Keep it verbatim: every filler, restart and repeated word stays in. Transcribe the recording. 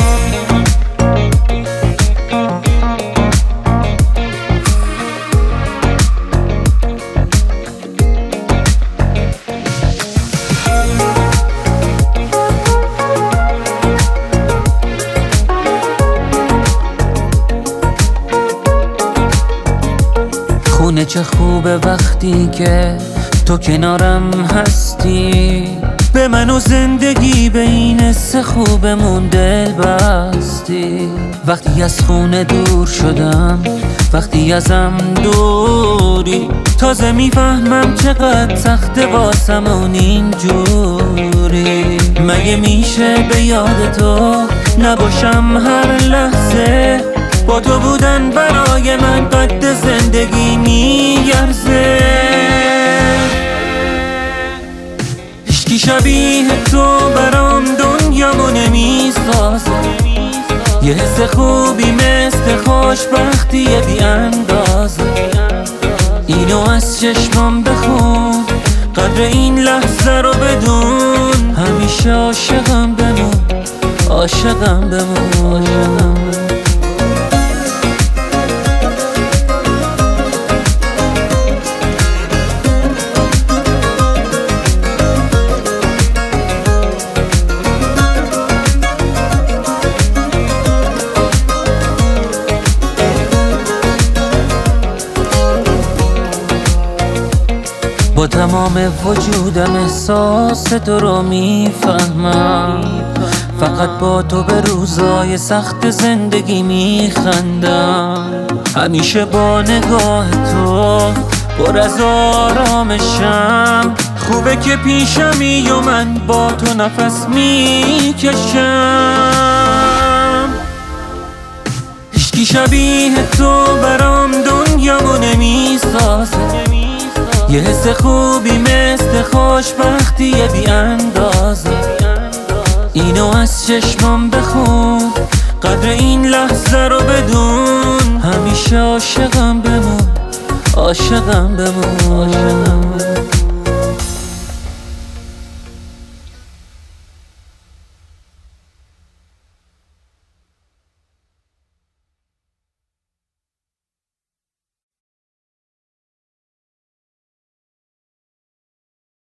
خونه چه خوبه وقتی که تو کنارم هستی، به من و زندگی به این حس خوبمون دل بستی. وقتی از خونه دور شدم، وقتی ازم دوری، تازه میفهمم چقدر سخته واسمون اینجوری. مگه میشه به یاد تو نباشم هر لحظه؟ با تو بودن برای من قد زندگی میارزه. هیچکی شبیه تو برام دنیامو نمیسازه. یه حس خوبی مثل خوشبختی بی اندازه. اینو از چشمام بخون، قدر این لحظه رو بدون. همیشه عاشقم بمون، عاشقم بمون، عاشقم بمون. با تمام وجودم احساس تو رو میفهمم. فقط با تو به روزای سخت زندگی میخندم. همیشه با نگاه تو پر از آرامشم. خوبه که پیشمی و من با تو نفس میکشم. هیچکی شبیه تو برام دنیامو نمیسازه. یه حس خوبی مثل خوشبختی بی اندازه. اینو از چشمام بخون، قدر این لحظه رو بدون. همیشه عاشقم بمون، عاشقم بمون، عاشقم بمون.